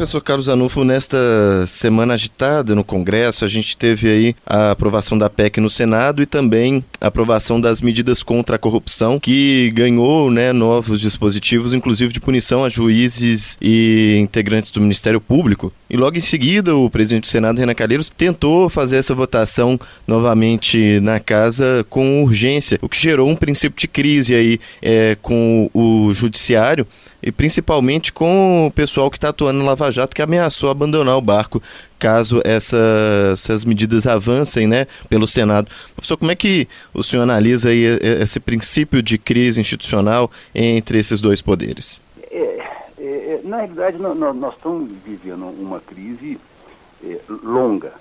Professor Carlos Zanufo, nesta semana agitada no Congresso, a gente teve aí a aprovação da PEC no Senado e também a aprovação das medidas contra a corrupção, que ganhou, novos dispositivos, inclusive de punição a juízes e integrantes do Ministério Público. E logo em seguida, o presidente do Senado, Renan Calheiros, tentou fazer essa votação novamente na casa com urgência, o que gerou um princípio de crise aí com o judiciário, e principalmente com o pessoal que está atuando no Lava Jato, que ameaçou abandonar o barco caso essas medidas avancem, pelo Senado. Professor, como é que o senhor analisa aí esse princípio de crise institucional entre esses dois poderes? Na realidade, nós estamos vivendo uma crise longa,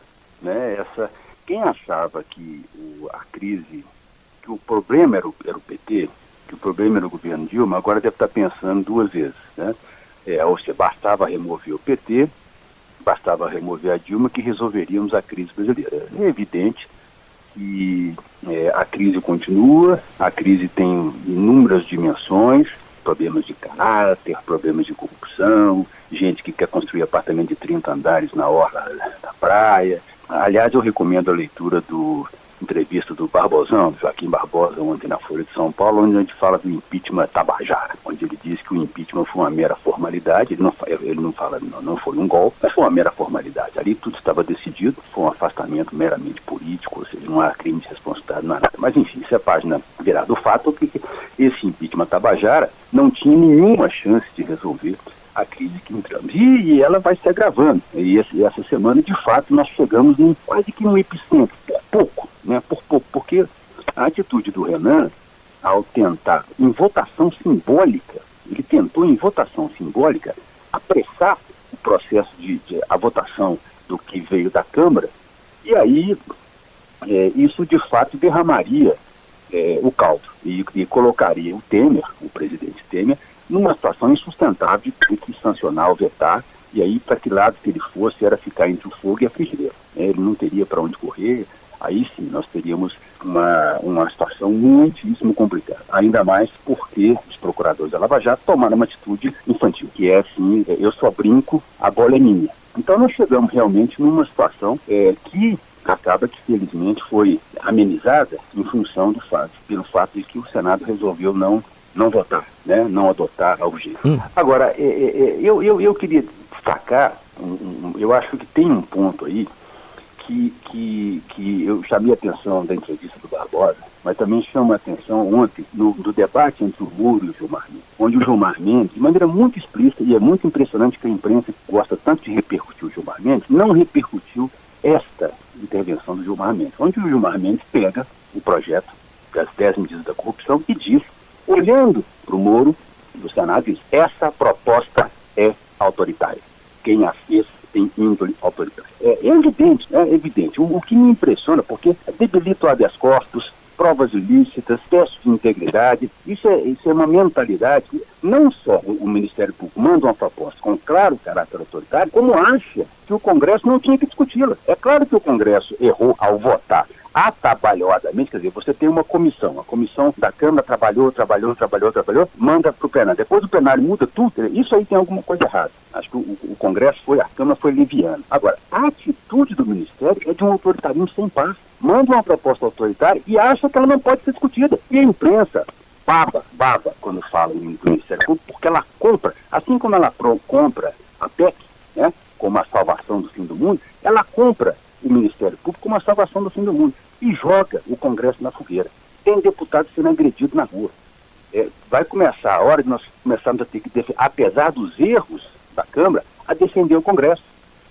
Quem achava que a crise, que o problema era o PT, que o problema era o governo Dilma, agora deve estar pensando duas vezes, Ou seja, bastava remover o PT, bastava remover a Dilma que resolveríamos a crise brasileira. É evidente que a crise continua, a crise tem inúmeras dimensões, problemas de caráter, problemas de corrupção, gente que quer construir apartamento de 30 andares na orla da praia. Aliás, eu recomendo a leitura entrevista do Barbosão, Joaquim Barbosa, ontem na Folha de São Paulo, onde a gente fala do impeachment Tabajara, onde ele diz que o impeachment foi uma mera formalidade. Ele não fala, não foi um golpe, mas foi uma mera formalidade. Ali tudo estava decidido, foi um afastamento meramente político, ou seja, não há crime de responsabilidade, não há nada. Mas enfim, isso é página virada. O fato é que esse impeachment Tabajara não tinha nenhuma chance de resolver a crise que entramos. E ela vai se agravando. E essa semana, de fato, nós chegamos quase que num epicentro, por pouco, porque a atitude do Renan, ao tentar, em votação simbólica, ele tentou em votação simbólica apressar o processo a votação do que veio da Câmara, e aí isso de fato derramaria o caldo e colocaria o presidente Temer, numa situação insustentável de ter que sancionar ou vetar, e aí para que lado que ele fosse era ficar entre o fogo e a frigideira. Ele não teria para onde correr, aí sim nós teríamos uma situação muitíssimo complicada. Ainda mais porque os procuradores da Lava Jato tomaram uma atitude infantil, que é assim, eu só brinco, a bola é minha. Então nós chegamos realmente numa situação que acaba que felizmente foi amenizada em função pelo fato de que o Senado resolveu não votar, não adotar a urgência. Agora, eu queria destacar, eu acho que tem um ponto aí que eu chamei a atenção da entrevista do Barbosa, mas também chama a atenção ontem do debate entre o Moro e o Gilmar Mendes, onde o Gilmar Mendes, de maneira muito explícita, e é muito impressionante que a imprensa gosta tanto de repercutir o Gilmar Mendes, não repercutiu esta intervenção do Gilmar Mendes, onde o Gilmar Mendes pega o projeto das 10 medidas da corrupção e diz, olhando para o Moro do Senado, diz, essa proposta é autoritária. Quem a fez tem índole autoritária. É evidente. O que me impressiona, porque debilita o habeas corpus, provas ilícitas, testes de integridade, isso é uma mentalidade que não só o Ministério Público manda uma proposta com claro caráter autoritário, como acha que o Congresso não tinha que discuti-la. É claro que o Congresso errou ao votar atabalhadamente, quer dizer, você tem uma comissão, a comissão da Câmara trabalhou, manda para o plenário. Depois o plenário muda tudo, isso aí tem alguma coisa errada. Acho que o Congresso a Câmara foi leviana. Agora, a atitude do Ministério é de um autoritarismo sem par. Manda uma proposta autoritária e acha que ela não pode ser discutida. E a imprensa baba quando fala do Ministério Público, porque ela compra, assim como ela compra a PEC, como a salvação do fim do mundo, ela compra o Ministério Público como a salvação do fim do mundo e joga o Congresso na fogueira. Tem deputado sendo agredido na rua. Vai começar a hora de nós começarmos a ter que defender, apesar dos erros da Câmara, a defender o Congresso.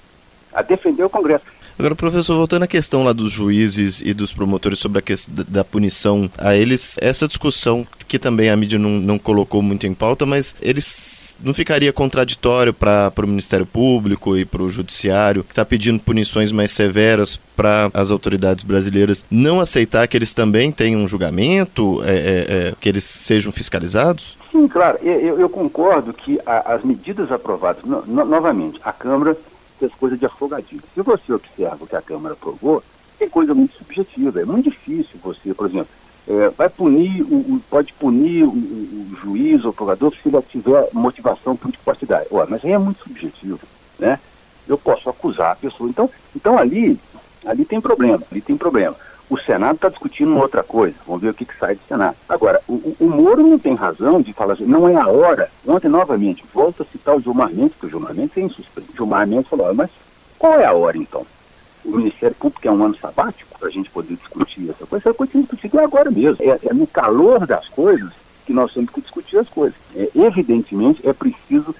Agora, professor, voltando à questão lá dos juízes e dos promotores sobre a questão da punição a eles, essa discussão que também a mídia não colocou muito em pauta, mas eles não ficaria contraditório para o Ministério Público e para o Judiciário, que está pedindo punições mais severas para as autoridades brasileiras, não aceitar que eles também tenham um julgamento, que eles sejam fiscalizados? Sim, claro. Eu concordo que as medidas aprovadas, novamente, a Câmara fez coisa de afogadilho. Se você observa o que a Câmara aprovou, tem coisa muito subjetiva. É muito difícil você, por exemplo, pode punir o juiz ou o procurador se ele tiver motivação político-partidária. Mas aí é muito subjetivo. né? Eu posso acusar a pessoa. Então ali tem problema, O Senado está discutindo uma outra coisa, vamos ver o que sai do Senado. Agora, o Moro não tem razão de falar assim, não é a hora. Ontem, novamente, volto a citar o Gilmar Mendes, porque o Gilmar Mendes é insuspeito. O Gilmar Mendes falou, mas qual é a hora então? O Ministério Público é um ano sabático para a gente poder discutir essa coisa tem que discutir agora mesmo. É no calor das coisas que nós temos que discutir as coisas. Evidentemente, é preciso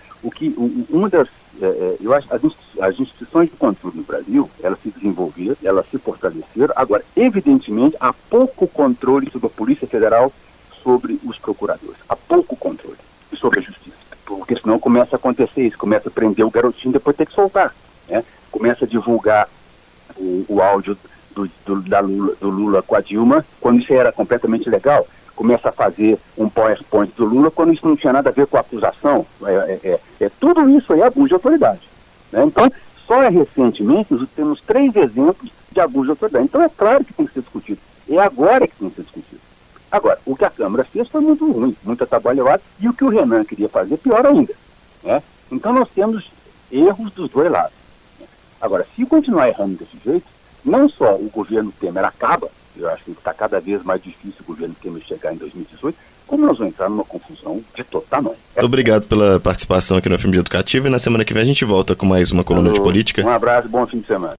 eu acho que as instituições de controle no Brasil, elas se desenvolveram, elas se fortaleceram. Agora, evidentemente, há pouco controle sobre a Polícia Federal, sobre os procuradores. Há pouco controle sobre a Justiça. Porque senão começa a acontecer isso, começa a prender o garotinho, depois ter que soltar, né? Começa a divulgar o áudio do Lula com a Dilma, quando isso era completamente legal. Começa a fazer um PowerPoint do Lula quando isso não tinha nada a ver com a acusação. Tudo isso aí é abuso de autoridade, né? Então, só recentemente nós temos 3 exemplos de abuso de autoridade. Então, é claro que tem que ser discutido. É agora que tem que ser discutido. Agora, o que a Câmara fez foi muito ruim, muito atabalhoado, e o que o Renan queria fazer, pior ainda, né? Então, nós temos erros dos dois lados. Agora, se continuar errando desse jeito, não só o governo Temer acaba, eu acho que está cada vez mais difícil o governo Temer chegar em 2018, como nós vamos entrar numa confusão de todo tamanho. Obrigado pela participação aqui no FM de Educativo, e na semana que vem a gente volta com mais uma coluna de política. Um abraço, bom fim de semana.